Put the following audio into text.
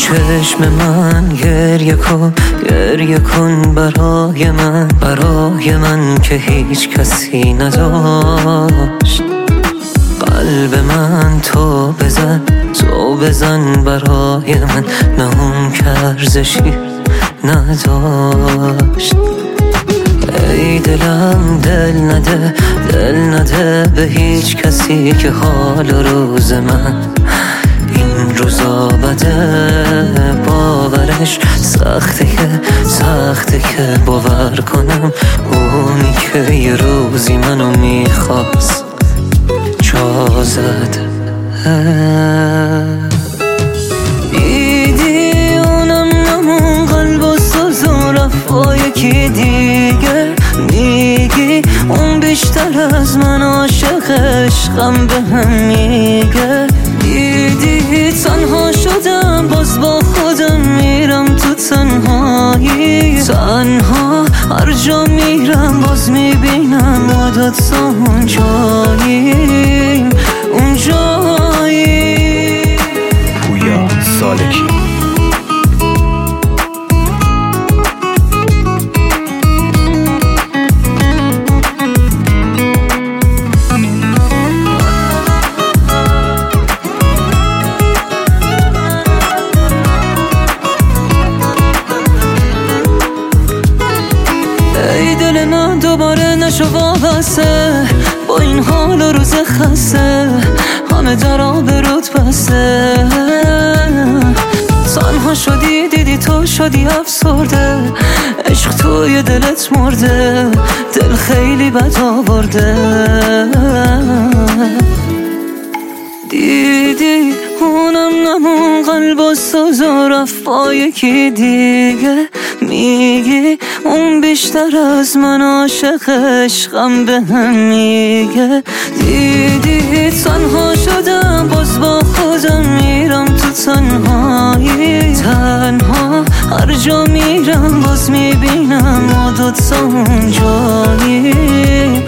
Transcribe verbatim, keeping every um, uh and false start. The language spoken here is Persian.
چشم من گریه کن، گریه کن برای من، برای من که هیچ کسی نداشت. قلب من تو بزن، تو بزن برای من، نه اون که ارزشی نداشت. ای دلم دل نده، دل نده به هیچ کسی که حال روز من این روزا بده. باورش سخته که سخته که باور کنم اونی که یه روزی منو میخواست جا زده. دیدی اونم نمون قلب و ساز و رفت با یکی دیگه. میگی اون بیشتر از من عاشق عشقم به هم میگه. دیدی تنها شدم باز با خودم میرم تو تنهایی. تنها هر جا میرم باز میبینم ما دوتا اون جاییم، اون جاییم. پویا سالکی. ای دل من دوباره نشو وابسته با این حال و روز خسته، همه در آبروت بسته. تنها شدی دیدی تو شدی افسرده، عشق توی دلت مرده، دل خیلی بد آورده. دیدی اونم نمون قلب و ساز و رفت با یکی دیگه. میگی اون بیشتر از من عاشق عشقم به هم میگه. دیدی تنها شدم باز با خودم میرم تو تنهایی. تنها هر جا میرم باز میبینم ما دوتا اون جاییم،